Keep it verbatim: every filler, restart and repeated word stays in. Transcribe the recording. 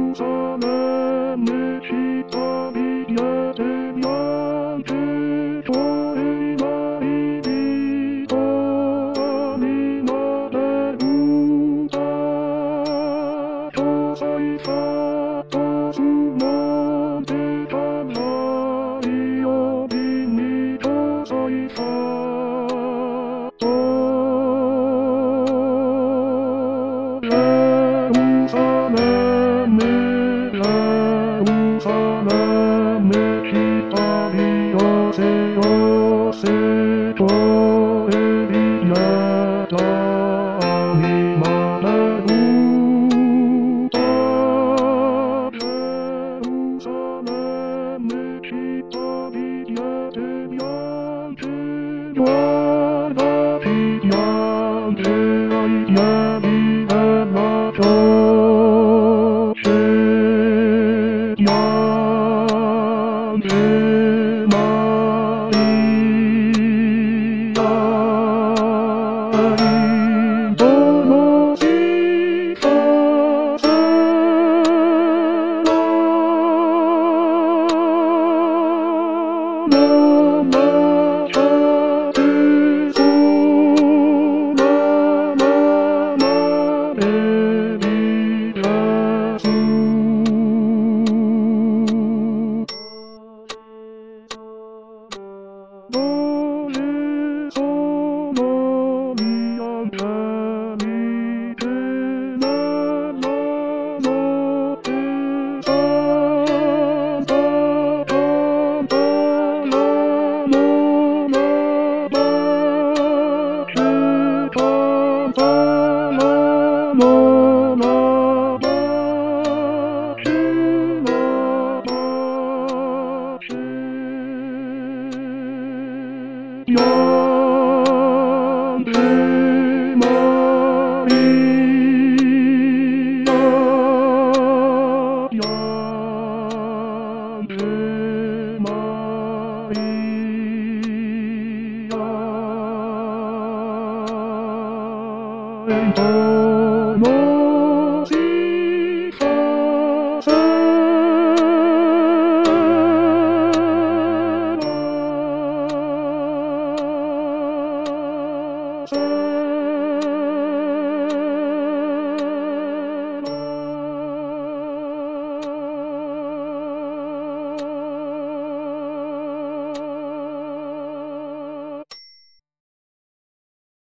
Jerusalemme città di Dio bianche, tuoi mai vita, anima perduta. Cosa hai fatto sul monte Calvario, dimmi cosa hai fatto. Gerusalemme, Gerusalemme, città di Ose, Ose, tuoi vigliata, anima perduta. Gerusalemme, città di Dio bianche, guarda ti piange ai piedi della croce, piange Maria, intorno si non lasciate sola l'amare di Gesù. Voce sono gli angeli che nella notte santa cantano la pace, cantano la pace, la pace. Piange Maria, piange Maria,